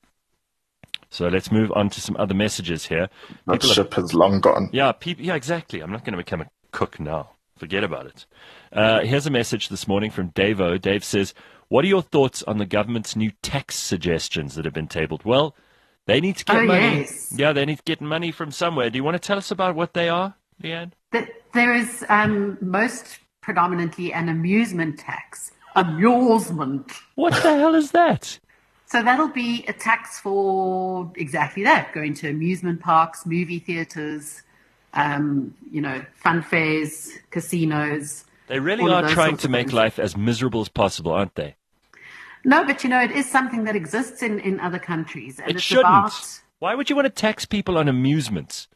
So let's move on to some other messages here. That People are- ship has long gone. yeah, peop yeah, exactly. I'm not going to become a cook now. Forget about it. Uh, here's a message this morning from Davo. Dave says, what are your thoughts on the government's new tax suggestions that have been tabled? Well, they need to get Oh, money. yes. Yeah, they need to get money from somewhere. Do you want to tell us about what they are, Leanne? Th- There is um, most predominantly an amusement tax. Amusement. What the hell is that? So that'll be a tax for exactly that, going to amusement parks, movie theaters, um, you know, fun fairs, casinos. They really all of are those trying sorts to of make things. life as miserable as possible, aren't they? No, but you know, it is something that exists in, in other countries. And It it's shouldn't. about Why would you want to tax people on amusements?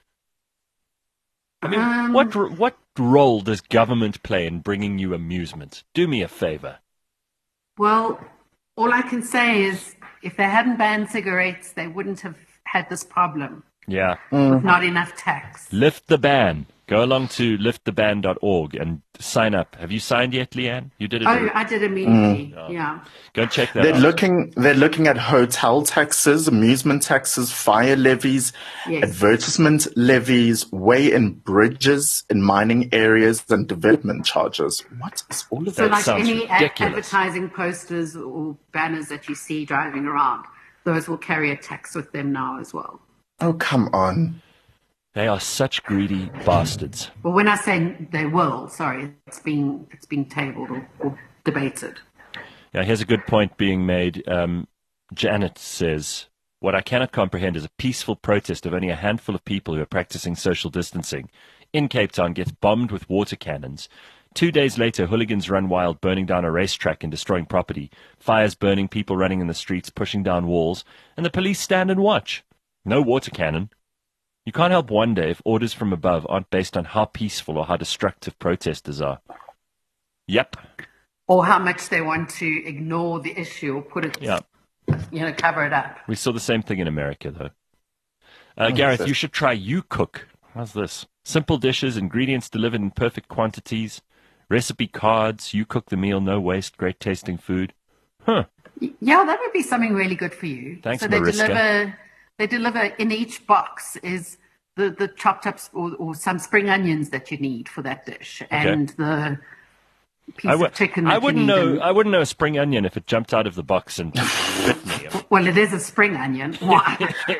I mean, Um, what r- what role does government play in bringing you amusement? Do me a favor. well, all I can say is if they hadn't banned cigarettes, they wouldn't have had this problem. Yeah. With not enough tax. Lift the ban. Go along to lift the ban dot org and sign up. Have you signed yet, Leanne? You did it. Oh, I did immediately. Yeah. Go and check that They're out. looking. They're looking at hotel taxes, amusement taxes, fire levies, Yes. advertisement levies, way in bridges in mining areas, and development charges. What is all of So, that? like sounds any a- ridiculous. advertising posters or banners that you see driving around, those will carry a tax with them now as well. Oh, come on. They are such greedy bastards. Well, when I say they will, sorry, it's being it's being tabled or, or debated. Yeah, here's a good point being made. Um, Janet says, what I cannot comprehend is a peaceful protest of only a handful of people who are practicing social distancing in Cape Town gets bombed with water cannons. Two days later, hooligans run wild, burning down a racetrack and destroying property. Fires burning, people running in the streets, pushing down walls, and the police stand and watch. No water cannon. You can't help wonder if orders from above aren't based on how peaceful or how destructive protesters are. Yep. Or how much they want to ignore the issue or put it, Yeah. you know, cover it up. We saw the same thing in America, though. Uh, Gareth, you should try You Cook. How's this? Simple dishes, ingredients delivered in perfect quantities, recipe cards, you cook the meal, no waste, great tasting food. Huh. Y- Yeah, that would be something really good for you. Thanks, so they Mariska. deliver, they deliver in each box is the, the chopped up or, or some spring onions that you need for that dish, and the piece I w- of chicken. I that you wouldn't need know. and- I wouldn't know a spring onion if it jumped out of the box and bit me. Well, it is a spring onion. Why?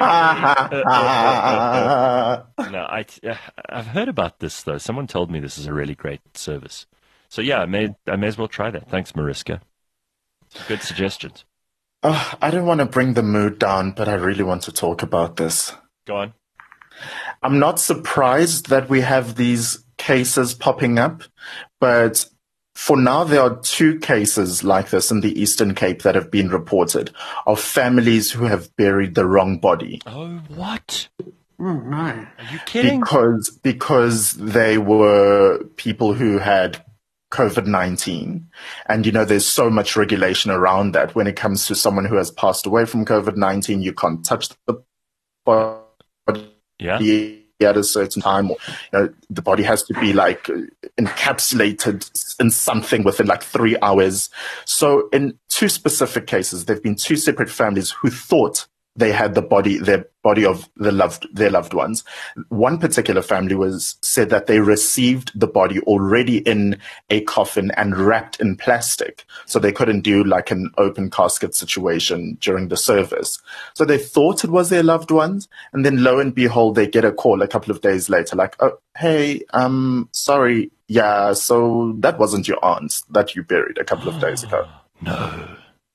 No, I, uh, I've heard about this though. Someone told me this is a really great service. So yeah, I may I may as well try that. Thanks, Mariska. Good suggestions. Oh, I don't want to bring the mood down, but I really want to talk about this. Go on. I'm not surprised that we have these cases popping up, but for now, there are two cases like this in the Eastern Cape that have been reported of families who have buried the wrong body. Oh, what? Oh, no. Are you kidding? Because, because they were people who had COVID nineteen. And, you know, there's so much regulation around that. When it comes to someone who has passed away from COVID nineteen, you can't touch the body. Yeah. At a certain time, or you know, the body has to be like encapsulated in something within like three hours. So in two specific cases, there've been two separate families who thought they had the body, their body of the loved, their loved ones. One particular family was said that they received the body already in a coffin and wrapped in plastic. So they couldn't do like an open casket situation during the service. So they thought it was their loved ones. And then lo and behold, they get a call a couple of days later, like, oh, hey, um, sorry. Yeah. So that wasn't your aunt that you buried a couple of days ago. No.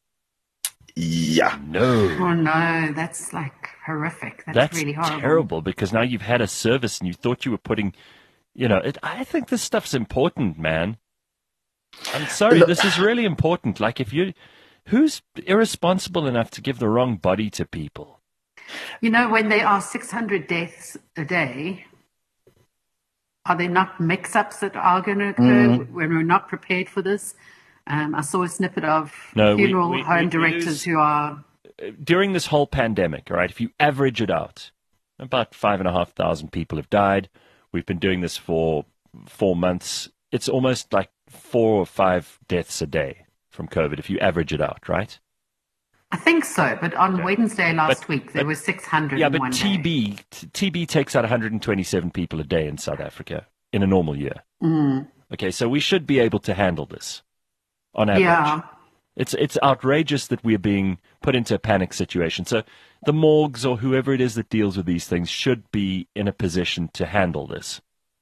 Yeah. No. Oh, no. That's like horrific. That's, That's really horrible. terrible because now you've had a service and you thought you were putting, you know, it, I think this stuff's important, man. I'm sorry, Look- this is really important. Like if you, who's irresponsible enough to give the wrong body to people? You know, when there are six hundred deaths a day, are there not mix-ups that are going to occur Mm. when we're not prepared for this? Um, I saw a snippet of No, we- funeral we- home we- we directors lose- who are... During this whole pandemic, all right, if you average it out, about five and a half thousand people have died. We've been doing this for four months. It's almost like four or five deaths a day from COVID if you average it out, right? I think so, but on Wednesday last But- week, there but- were six hundred Yeah, in but one T day. B t- T B takes out one hundred twenty-seven people a day in South Africa in a normal year. Mm. Okay, so we should be able to handle this on average. Yeah. It's it's outrageous that we're being put into a panic situation. So the morgues or whoever it is that deals with these things should be in a position to handle this.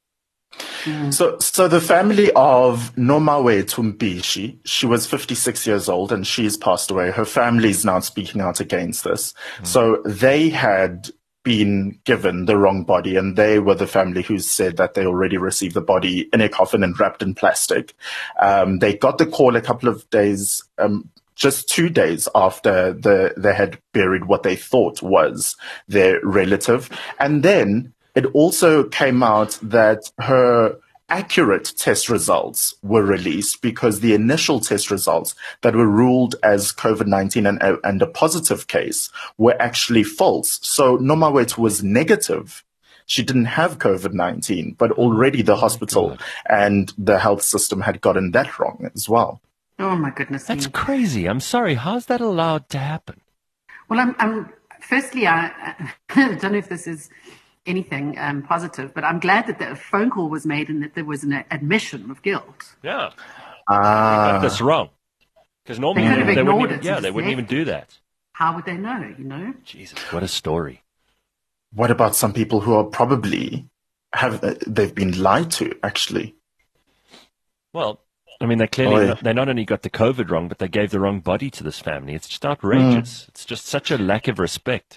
So, so the family of Nomawe Tumbishi, she was fifty-six years old and she's passed away. Her family is now speaking out against this. So they had been given the wrong body and they were the family who said that they already received the body in a coffin and wrapped in plastic. Um, they got the call a couple of days, um, just two days after the, they had buried what they thought was their relative. And then it also came out that her accurate test results were released because the initial test results that were ruled as COVID nineteen and, and a positive case were actually false. So Nomawet was negative. She didn't have COVID nineteen, but already the hospital and the health system had gotten that wrong as well. Oh, my goodness That's me. crazy. I'm sorry. How's that allowed to happen? Well, I'm, I'm firstly, I, I don't know if this is anything um, positive, but I'm glad that the phone call was made and that there was an admission of guilt. Yeah. Ah. Got this wrong. Because normally They could have they wouldn't ignored even, it yeah, and they just wouldn't even left do it. that. How would they know, you know? Jesus, what a story. What about some people who are probably have, uh, they've been lied to actually? Well, I mean, they clearly, Oy. not, they not only got the COVID wrong, but they gave the wrong body to this family. It's just outrageous. It's just such a lack of respect.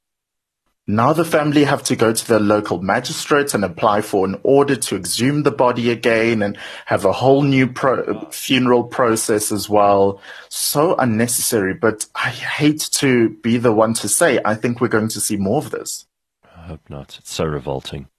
Now the family have to go to the local magistrate and apply for an order to exhume the body again and have a whole new pro- funeral process as well. So unnecessary, but I hate to be the one to say, I think we're going to see more of this. I hope not. It's so revolting.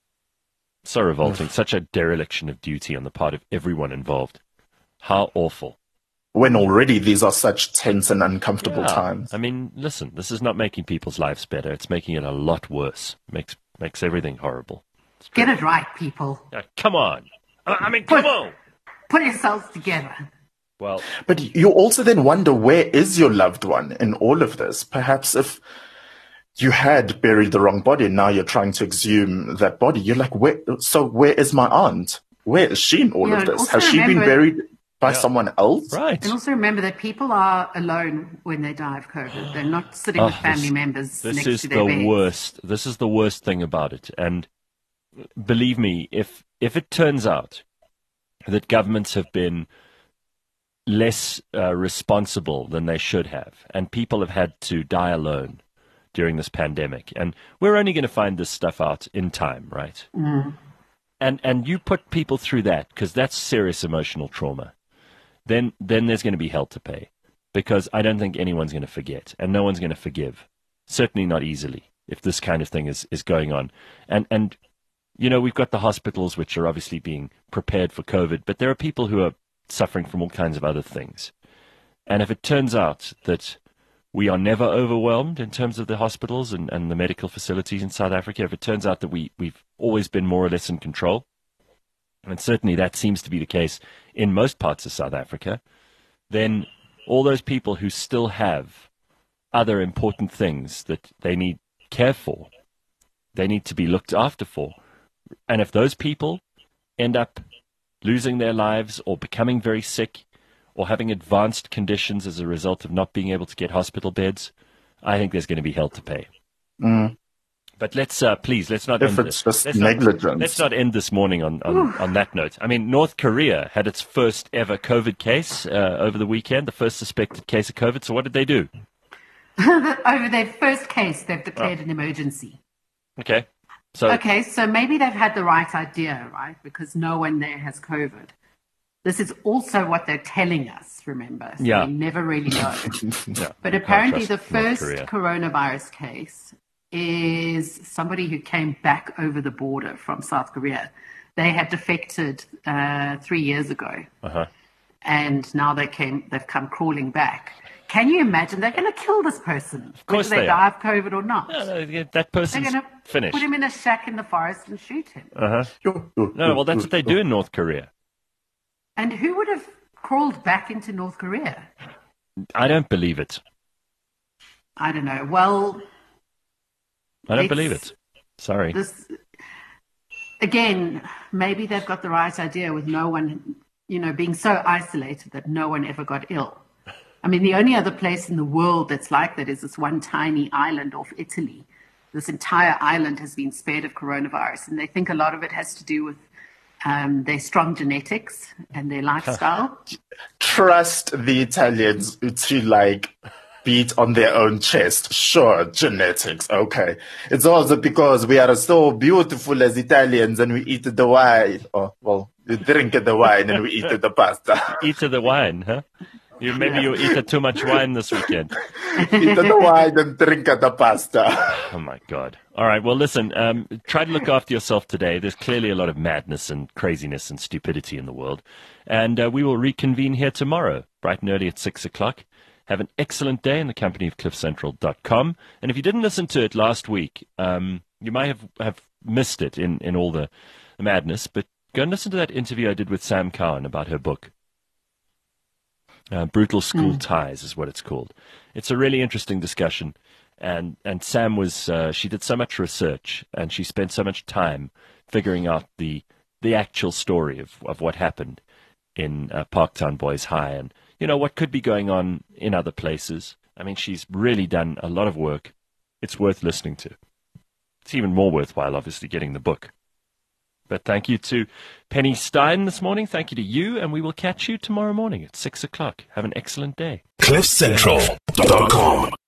So revolting. Such a dereliction of duty on the part of everyone involved. How awful. When already these are such tense and uncomfortable Yeah. times. I mean, listen, this is not making people's lives better. It's making it a lot worse. Makes makes everything horrible. Get it right, people. Yeah, come on. I I mean, come on. Put yourselves together. Well, But you also then wonder, where is your loved one in all of this? Perhaps if you had buried the wrong body and now you're trying to exhume that body, you're like, where, so where is my aunt? where is she in all Yeah, of and this? also Has she been remember- buried by Yeah. someone else? Right. And also remember that people are alone when they die of COVID. They're not sitting with Oh, family this- members This next is to the their beds. worst. This is the worst thing about it. And believe me, if if it turns out that governments have been less uh, responsible than they should have, and people have had to die alone during this pandemic, and we're only going to find this stuff out in time, right? Mm. And and you put people through that because that's serious emotional trauma. Then then there's going to be hell to pay, because I don't think anyone's going to forget, and no one's going to forgive. Certainly not easily, if this kind of thing is, is going on. And and you know, we've got the hospitals which are obviously being prepared for COVID, but there are people who are suffering from all kinds of other things. And if it turns out that we are never overwhelmed in terms of the hospitals and, and the medical facilities in South Africa, if it turns out that we, we've always been more or less in control, and certainly that seems to be the case in most parts of South Africa, then all those people who still have other important things that they need care for, they need to be looked after for. And if those people end up losing their lives or becoming very sick or having advanced conditions as a result of not being able to get hospital beds, I think there's going to be hell to pay. Mm. But let's, uh, please, let's not If end it's this. just let's negligence. Not, let's not end this morning on, on, on that note. I mean, North Korea had its first ever COVID case uh, over the weekend, the first suspected case of COVID. So what did they do? Over their first case, they've declared Oh. an emergency. Okay. So Okay, so maybe they've had the right idea, right? Because no one there has COVID. This is also what they're telling us, remember? So Yeah. we never really know. yeah, But you can't apparently the trust North first Korea. coronavirus case is somebody who came back over the border from South Korea. They had defected uh, three years ago, Uh-huh. and now they came, they've come crawling back. Can you imagine? They're going to kill this person, Of course whether they, they die are. of COVID or not. No, no, yeah, that They're person's going to finished. put him in a shack in the forest and shoot him. Uh-huh. No, well, that's what they do in North Korea. And who would have crawled back into North Korea? I don't believe it. I don't know. Well, I don't It's- believe it. Sorry. this again, maybe they've got the right idea with no one, you know, being so isolated that no one ever got ill. I mean, the only other place in the world that's like that is this one tiny island off Italy. This entire island has been spared of coronavirus, and they think a lot of it has to do with um, their strong genetics and their lifestyle. Trust the Italians to like beat on their own chest. Sure, genetics, okay. It's also because we are so beautiful as Italians and we eat the wine. Oh, well, we drink the wine and we eat the pasta. Eat of the wine, huh? You maybe you eat too much wine this weekend. Eat the wine and drink the pasta. Oh my God! All right. Well, listen. Um, try to look after yourself today. There's clearly a lot of madness and craziness and stupidity in the world, and uh, we will reconvene here tomorrow, bright and early at six o'clock. Have an excellent day in the company of cliff central dot com. And if you didn't listen to it last week, um, you might have, have missed it in, in all the, the madness. But go and listen to that interview I did with Sam Cowan about her book. Uh, Brutal School mm. Ties is what it's called. It's a really interesting discussion. And, and Sam was, uh, she did so much research and she spent so much time figuring out the, the actual story of, of what happened in uh, Parktown Boys High and, you know, what could be going on in other places. I mean, she's really done a lot of work. It's worth listening to. It's even more worthwhile, obviously, getting the book. But thank you to Penny Stein this morning. Thank you to you, and we will catch you tomorrow morning at six o'clock. Have an excellent day. cliff central dot com